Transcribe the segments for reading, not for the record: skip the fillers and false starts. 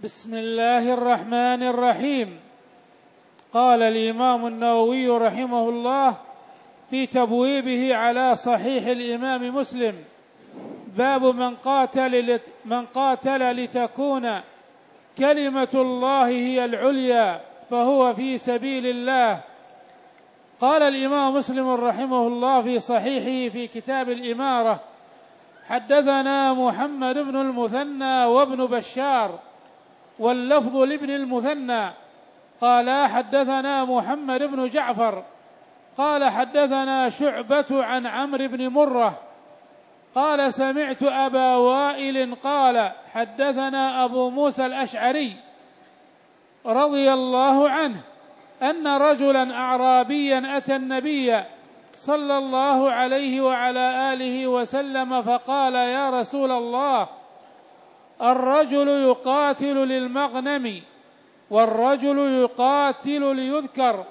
بسم الله الرحمن الرحيم. قال الإمام النووي رحمه الله في تبويبه على صحيح الإمام مسلم: باب من قاتل لتكون كلمة الله هي العليا فهو في سبيل الله. قال الإمام مسلم رحمه الله في صحيحه في كتاب الإمارة: حدثنا محمد بن المثنى وابن بشار، واللفظ لابن المثنى، قال حدثنا محمد بن جعفر قال حدثنا شعبة عن عمرو بن مرة قال سمعت أبا وائل قال حدثنا أبو موسى الأشعري رضي الله عنه أن رجلا أعرابيا أتى النبي صلى الله عليه وعلى آله وسلم فقال: يا رسول الله، الرجل يقاتل للمغنم، والرجل يقاتل ليذكر،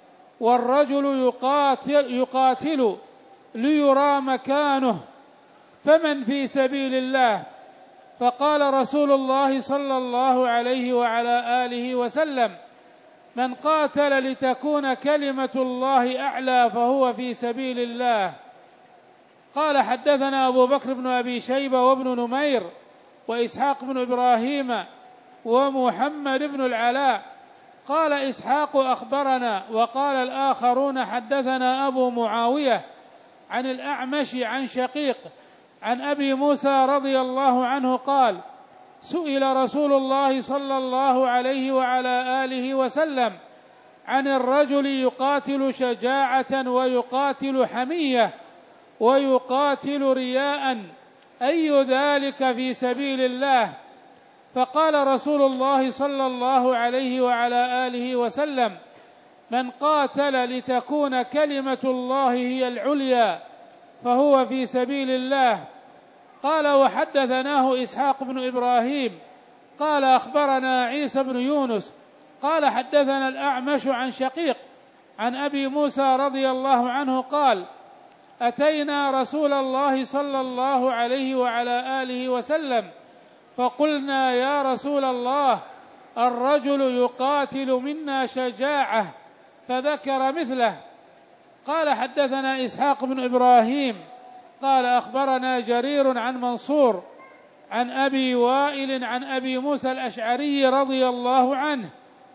والرجل يقاتل ليرى مكانه، فمن في سبيل الله؟ فقال رسول الله صلى الله عليه وعلى آله وسلم: من قاتل لتكون كلمة الله أعلى فهو في سبيل الله. قال حدثنا أبو بكر بن أبي شيبة وابن نمير وإسحاق بن إبراهيم ومحمد بن العلاء. قال إسحاق أخبرنا، وقال الآخرون حدثنا أبو معاوية عن الأعمش عن شقيق عن أبي موسى رضي الله عنه قال: سئل رسول الله صلى الله عليه وعلى آله وسلم عن الرجل يقاتل شجاعة ويقاتل حمية ويقاتل رياء، أي ذلك في سبيل الله؟ فقال رسول الله صلى الله عليه وعلى آله وسلم: من قاتل لتكون كلمة الله هي العليا فهو في سبيل الله. قال وحدثناه إسحاق بن إبراهيم قال أخبرنا عيسى بن يونس قال حدثنا الأعمش عن شقيق عن أبي موسى رضي الله عنه قال: أتينا رسول الله صلى الله عليه وعلى آله وسلم فقلنا: يا رسول الله، الرجل يقاتل منا شجاعة، فذكر مثله. قال حدثنا إسحاق بن إبراهيم قال أخبرنا جرير عن منصور عن أبي وائل عن أبي موسى الأشعري رضي الله عنه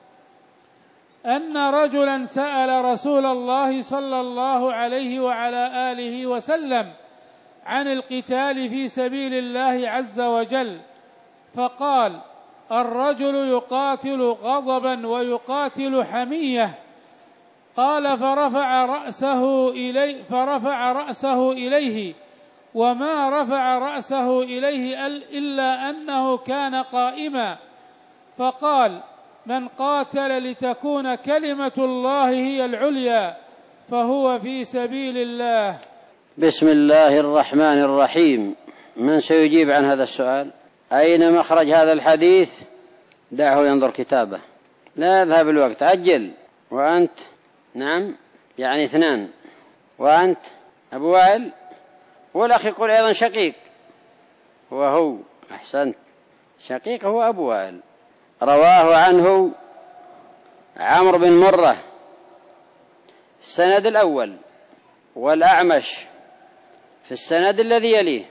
أن رجلا سأل رسول الله صلى الله عليه وعلى آله وسلم عن القتال في سبيل الله عز وجل، فقال: الرجل يقاتل غضبا ويقاتل حمية. قال فرفع رأسه إليه وما رفع رأسه إليه إلا أنه كان قائما، فقال: من قاتل لتكون كلمة الله هي العليا فهو في سبيل الله. بسم الله الرحمن الرحيم. من سيجيب عن هذا السؤال؟ أين مخرج هذا الحديث؟ دعه ينظر كتابه، لا يذهب الوقت، عجل. وأنت؟ نعم، يعني اثنان. وأنت أبو وائل، والأخ يقول أيضا شقيق، وهو أحسنت، شقيق هو أبو وائل. رواه عنه عمرو بن مرة في السند الأول، والأعمش في السند الذي يليه،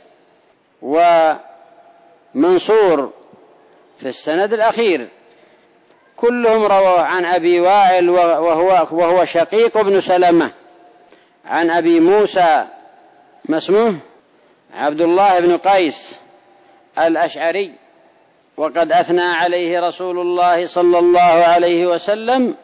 ومنصور في السند الأخير، كلهم رواه عن أبي وائل وهو شقيق بن سلمة عن أبي موسى ما اسمه عبد الله بن قيس الأشعري. وقد أثنى عليه رسول الله صلى الله عليه وسلم،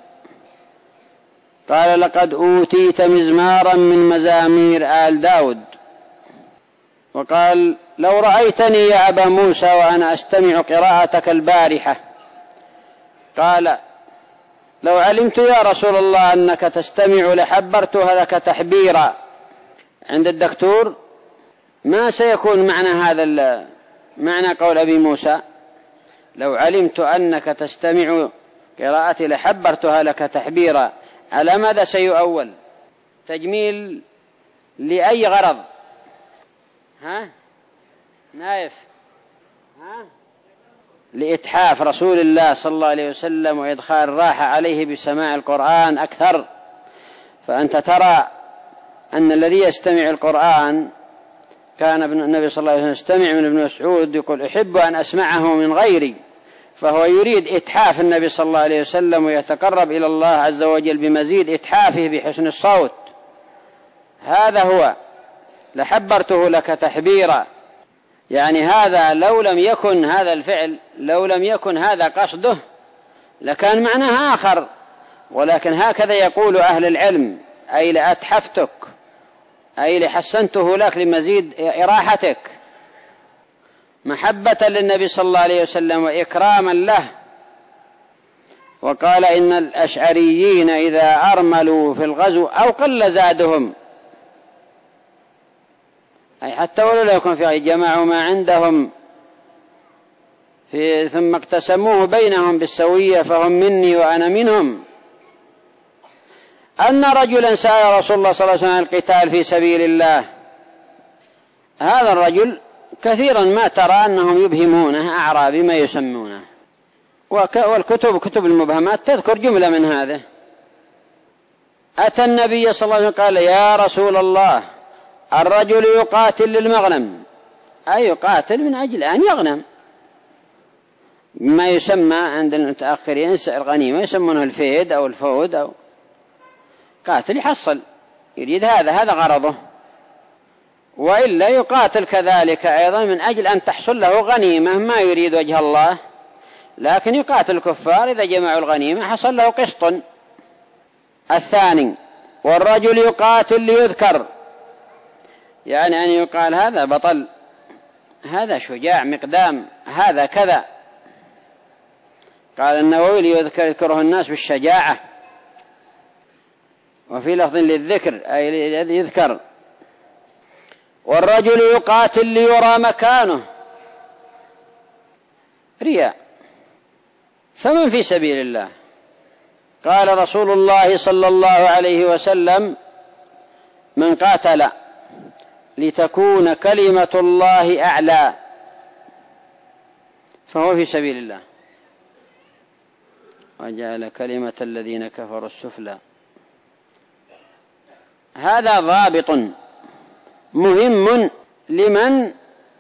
قال: لقد أوتيت مزمارا من مزامير آل داود. وقال: لو رأيتني يا أبا موسى وأنا أستمع قراءتك البارحة، قال: لو علمت يا رسول الله أنك تستمع لحبرتها لك تحبيرا. عند الدكتور ما سيكون معنى قول أبي موسى: لو علمت أنك تستمع قراءتي لحبرتها لك تحبيرا، على ماذا سيؤول؟ تجميل لأي غرض؟ ها نايف؟ ها لإتحاف رسول الله صلى الله عليه وسلم وإدخال الراحة عليه بسماع القرآن أكثر. فأنت ترى أن الذي يستمع القرآن، كان النبي صلى الله عليه وسلم يستمع من ابن مسعود يقول أحب أن أسمعه من غيري، فهو يريد إتحاف النبي صلى الله عليه وسلم ويتقرب إلى الله عز وجل بمزيد إتحافه بحسن الصوت. هذا هو، لحبرته لك تحبيرا. يعني هذا لو لم يكن هذا الفعل، لو لم يكن هذا قصده لكان معناه آخر، ولكن هكذا يقول أهل العلم: أي لأتحفتك، أي لحسنته لك لمزيد إراحتك، محبة للنبي صلى الله عليه وسلم وإكراما له. وقال: إن الأشعريين إذا أرملوا في الغزو أو قل زادهم، أي حتى ولو لا يكون فيه، جمعوا ما عندهم ثم اقتسموه بينهم بالسوية، فهم مني وأنا منهم. أن رجلا سأل رسول الله صلى الله عليه وسلم عن القتال في سبيل الله. هذا الرجل كثيرا ما ترى أنهم يبهمونه، أعرابي ما يسمونه، والكتب كتب المبهمات تذكر جملة من هذا. أتى النبي صلى الله عليه وسلم قال: يا رسول الله، الرجل يقاتل للمغنم، أي يقاتل من أجل أن يغنم، ما يسمى عند المتأخرين الغنيمة، يسمونه الفيد أو الفود، أو قاتل يحصل، يريد هذا غرضه. وإلا يقاتل كذلك أيضا من أجل أن تحصل له غنيمة، ما يريد وجه الله، لكن يقاتل الكفار إذا جمعوا الغنيمة حصل له قسط. الثاني: والرجل يقاتل ليذكر، يعني أن يقال هذا بطل، هذا شجاع مقدام، هذا كذا. قال النووي: ليذكره الناس بالشجاعة. وفي لفظ للذكر أي يذكر. والرجل يقاتل ليرى مكانه، رياء. فمن في سبيل الله؟ قال رسول الله صلى الله عليه وسلم: من قاتل لتكون كلمة الله أعلى فهو في سبيل الله، وجعل كلمة الذين كفروا السفلى. هذا ضابط مهم لمن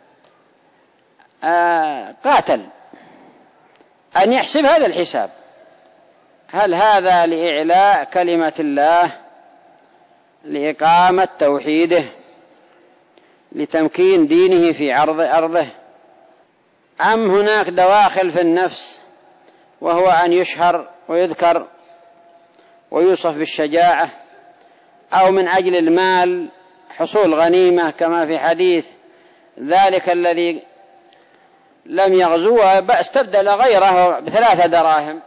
قاتل، أن يحسب هذا الحساب: هل هذا لإعلاء كلمة الله، لإقامة توحيده، لتمكين دينه في عرض أرضه، أم هناك دواخل في النفس وهو أن يشهر ويذكر ويوصف بالشجاعة، أو من أجل المال، حصول غنيمة، كما في حديث ذلك الذي لم يغزو استبدل غيره ب3 دراهم.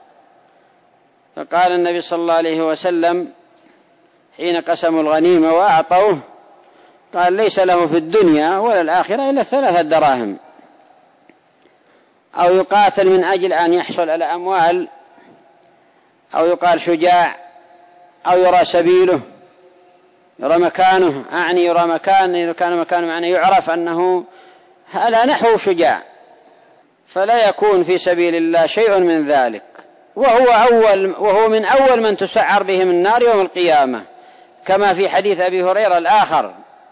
فقال النبي صلى الله عليه وسلم حين قسموا الغنيمة وأعطوه، قال: ليس له في الدنيا ولا الآخرة إلا 3 دراهم. أو يقاتل من أجل أن يحصل على أموال، أو يقال شجاع، أو يرى سبيله، يرى مكانه، أعني يرى مكان، إذا كان مكانه معنى يعرف أنه على نحو شجاع، فلا يكون في سبيل الله شيء من ذلك، وهو من أول من تسعر بهم النار يوم القيامة، كما في حديث أبي هريرة الآخر: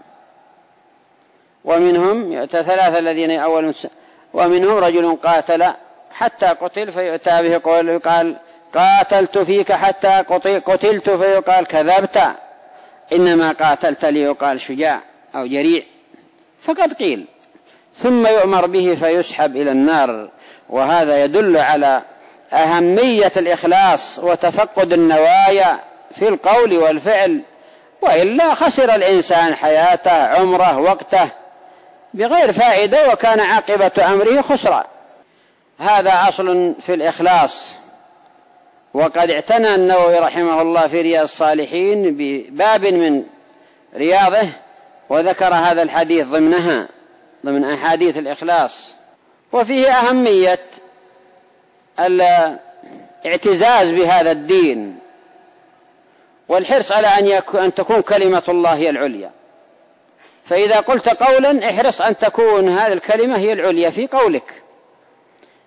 ومنهم 3 الذين أول، ومنهم رجل قاتل حتى قتل فيؤتى به يقال: قاتلت فيك حتى قتلت، فيقال: كذبت، إنما قاتلت ليقال شجاع أو جريع، فقد قيل، ثم يؤمر به فيسحب إلى النار. وهذا يدل على أهمية الإخلاص وتفقد النوايا في القول والفعل، وإلا خسر الإنسان حياته، عمره، وقته بغير فائدة، وكان عاقبة أمره خسرا. هذا أصل في الإخلاص. وقد اعتنى النووي رحمه الله في رياض الصالحين بباب من رياضه وذكر هذا الحديث ضمن أحاديث الإخلاص، وفيه أهمية الاعتزاز بهذا الدين والحرص على أن تكون كلمة الله هي العليا. فإذا قلت قولا احرص أن تكون هذه الكلمة هي العليا في قولك،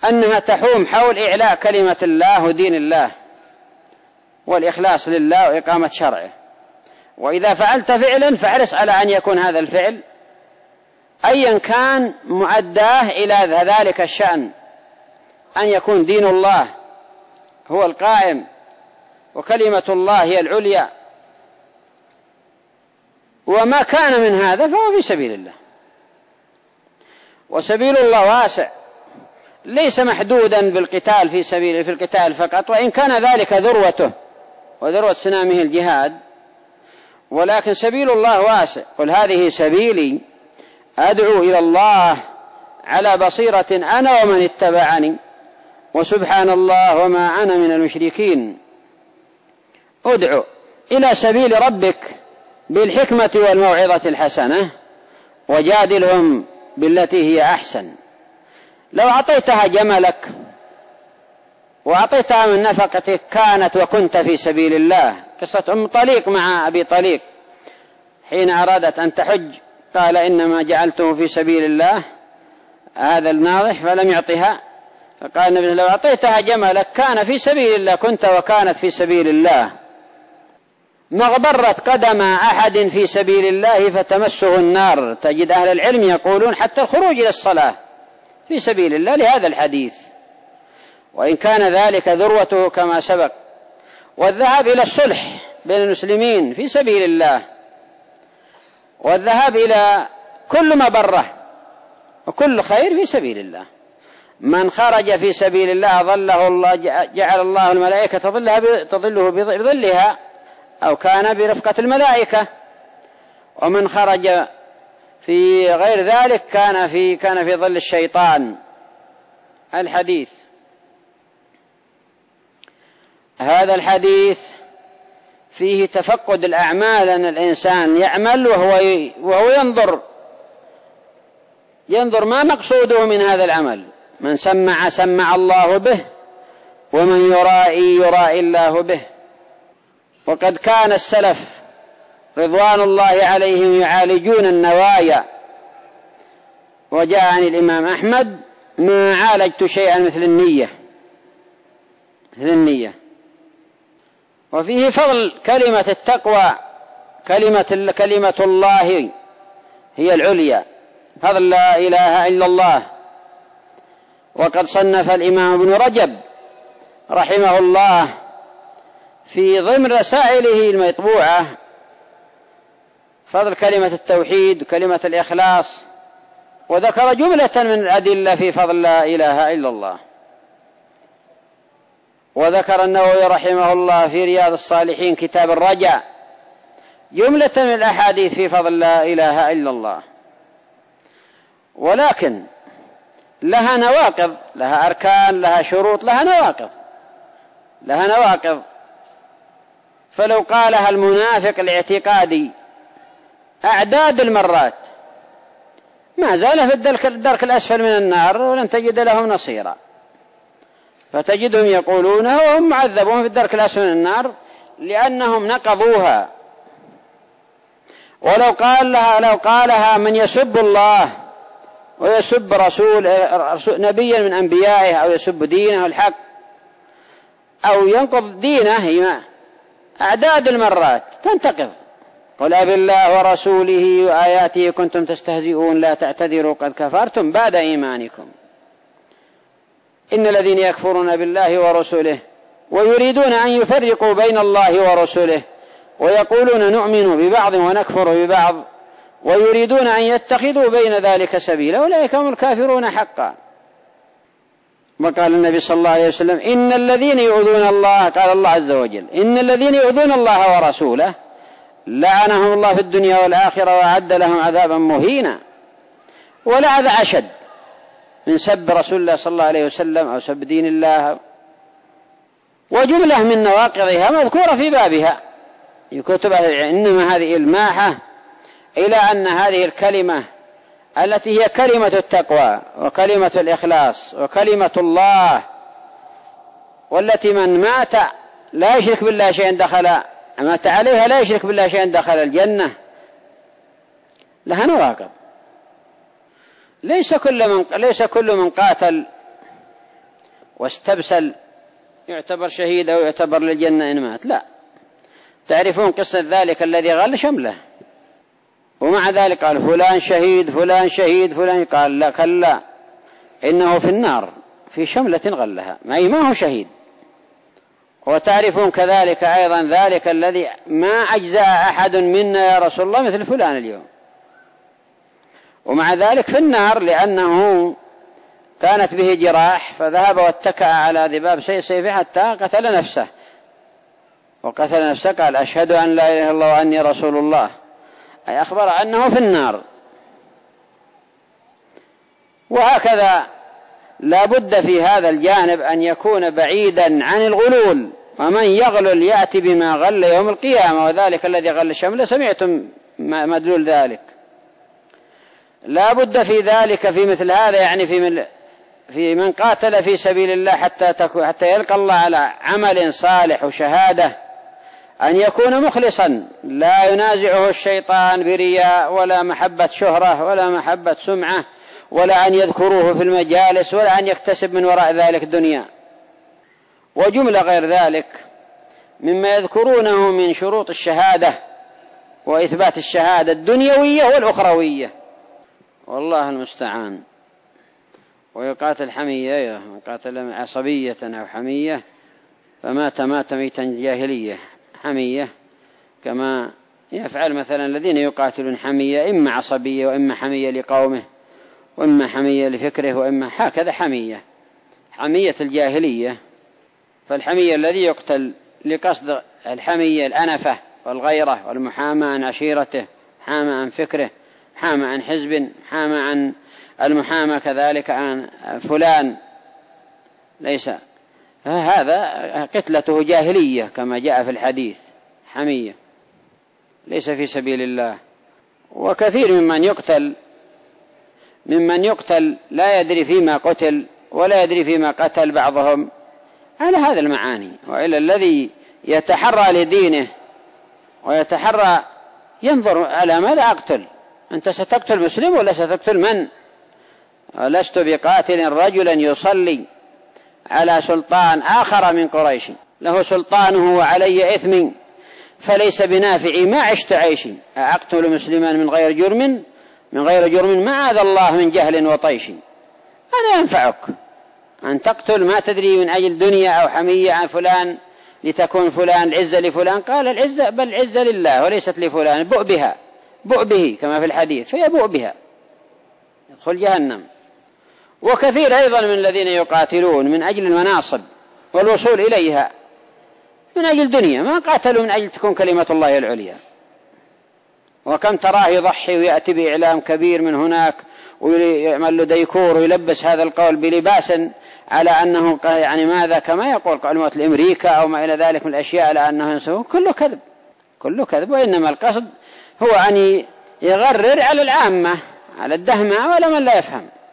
أنها تحوم حول إعلاء كلمة الله ودين الله والإخلاص لله وإقامة شرعه. وإذا فعلت فعلا فاحرص على أن يكون هذا الفعل أيا كان مؤداه إلى ذلك الشأن، أن يكون دين الله هو القائم وكلمة الله هي العليا، وما كان من هذا فهو في سبيل الله. وسبيل الله واسع، ليس محدودا بالقتال في القتال فقط، وإن كان ذلك ذروته وذروة سنامه الجهاد، ولكن سبيل الله واسع. قل هذه سبيلي أدعو إلى الله على بصيرة أنا ومن اتبعني وسبحان الله وما أنا من المشركين. ادعو إلى سبيل ربك بالحكمة والموعظة الحسنة وجادلهم بالتي هي أحسن. لو أعطيتها جملك وأعطيتها من نفقتك كانت وكنت في سبيل الله. قصة أم طليق مع أبي طليق حين أرادت أن تحج قال إنما جعلته في سبيل الله، هذا الناضح، فلم يعطها. فقال النبي لو أعطيتها جملك كان في سبيل الله، كنت وكانت في سبيل الله. ما اغبرت قدم أحد في سبيل الله فتمسه النار. تجد أهل العلم يقولون حتى الخروج إلى الصلاة في سبيل الله لهذا الحديث، وإن كان ذلك ذروته كما سبق. والذهاب إلى الصلح بين المسلمين في سبيل الله، والذهاب إلى كل مبرة وكل خير في سبيل الله. من خرج في سبيل الله ظله الله، جعل الله الملائكة تظله بظلها، أو كان برفقة الملائكة. ومن خرج في غير ذلك كان في ظل الشيطان. الحديث هذا الحديث فيه تفقد الأعمال، أن الإنسان يعمل وهو ينظر ما مقصوده من هذا العمل. من سمع الله به، ومن يرائي الله به. وقد كان السلف رضوان الله عليهم يعالجون النوايا. وجاء عن الإمام أحمد ما عالجت شيئا مثل النية. وفيه فضل كلمة التقوى، كلمة الله هي العليا، فضل لا إله إلا الله. وقد صنف الإمام ابن رجب رحمه الله في ضمن رسائله المطبوعة فضل كلمة التوحيد وكلمة الإخلاص، وذكر جملة من الأدلة في فضل لا إله إلا الله. وذكر النووي رحمه الله في رياض الصالحين كتاب الرجاء جملة من الأحاديث في فضل لا إله إلا الله. ولكن لها نواقض، لها أركان، لها شروط، لها نواقض. فلو قالها المنافق الاعتقادي أعداد المرات ما زال في الدرك الأسفل من النار ولن تجد لهم نصيرا. فتجدهم يقولون وهم معذبون في الدرك الأسفل من النار لأنهم نقضوها. ولو قالها من يسب الله ويسب نبيا من أنبيائه، أو يسب دينه الحق، أو ينقض دينه، أعداد المرات تنتقض. قل أبالله ورسوله وآياته كنتم تستهزئون لا تعتذروا قد كفرتم بعد إيمانكم. إن الذين يكفرون بالله ورسوله ويريدون أن يفرقوا بين الله ورسوله ويقولون نؤمن ببعض ونكفر ببعض ويريدون أن يتخذوا بين ذلك سبيلا أولئك هم الكافرون حقا. وقال النبي صلى الله عليه وسلم إن الذين يؤذون الله، قال الله عز وجل إن الذين يؤذون الله ورسوله لعنهم الله في الدنيا والآخرة وأعد لهم عذابا مهينا. ولا هذا أشد من سب رسول الله صلى الله عليه وسلم أو سب دين الله. وجملة من نواقضها مذكورة في بابها في كتب أهل العلم، إنما هذه إلماحة إلى أن هذه الكلمة التي هي كلمة التقوى وكلمة الإخلاص وكلمة الله، والتي من مات لا يشرك بالله شيئا مات عليها لا يشرك بالله شيئا دخل الجنة، لها نواقض. ليس كل من قاتل واستبسل يعتبر شهيد أو يعتبر للجنة إن مات. لا، تعرفون قصة ذلك الذي غل شمله، ومع ذلك قال فلان شهيد فلان شهيد فلان، قال لا كلا إنه في النار في شملة غلها، ما هو شهيد. وتعرفون كذلك أيضا ذلك الذي ما أجزأ أحد منا يا رسول الله مثل فلان اليوم، ومع ذلك في النار لأنه كانت به جراح فذهب واتكأ على ذباب سيفه حتى قتل نفسه، وقتل نفسه قال أشهد أن لا إله إلا الله وأني رسول الله، أي أخبر أنه في النار. وهكذا لا بد في هذا الجانب أن يكون بعيدا عن الغلول، ومن يغلل يأتي بما غل يوم القيامة، وذلك الذي غل شمله سمعتم مدلول ذلك. لا بد في ذلك في مثل هذا، يعني في من قاتل في سبيل الله حتى يلقى الله على عمل صالح وشهادة، أن يكون مخلصا لا ينازعه الشيطان برياء ولا محبة شهرة ولا محبة سمعة، ولا أن يذكروه في المجالس، ولا أن يكتسب من وراء ذلك الدنيا وجملة غير ذلك مما يذكرونه من شروط الشهادة وإثبات الشهادة الدنيوية والأخروية، والله المستعان. ويقاتل حمية، قاتل عصبية أو حمية فمات ميتا جاهلية، حمية كما يفعل مثلا الذين يقاتلون حمية، إما عصبية وإما حمية لقومه وإما حمية لفكره وإما هكذا حمية الجاهلية. فالحمية الذي يقتل لقصد الحمية الأنفة والغيرة والمحاماة عن عشيرته، حامى عن فكره، حامى عن حزب، حامى عن المحاماة كذلك عن فلان، ليس هذا قتلته جاهلية كما جاء في الحديث، حمية ليس في سبيل الله. وكثير ممن يقتل لا يدري فيما قتل ولا يدري فيما قتل بعضهم على هذا المعاني. وإلا الذي يتحرى لدينه ويتحرى ينظر على ماذا أقتل، أنت ستقتل مسلم ولا ستقتل من؟ لست بقاتل رجلا يصلي على سلطان آخر من قريش له سلطانه وعلي إثم فليس بنافعي ما عشت عيشي، أقتل مسلما من غير جرم معاذ الله من جهل وطيش. هذا ينفعك أن تقتل ما تدري من أجل دنيا أو حمية عن فلان لتكون فلان العزة لفلان، قال العزة بل العزة لله وليست لفلان، بؤ به كما في الحديث، فيبؤ بها يدخل جهنم. وكثير أيضا من الذين يقاتلون من أجل المناصب والوصول إليها من أجل دنيا، ما قاتلوا من أجل تكون كلمة الله العليا. وكم تراه يضحي ويأتي بإعلام كبير من هناك ويعمل له ديكور ويلبس هذا القول بلباس على أنه يعني ماذا كما يقول قائمات الأمريكا أو ما إلى ذلك من الأشياء على أنه ينسوه، كله كذب. وإنما القصد هو أن يغرر على العامة على الدهمة ولا من لا يفهم.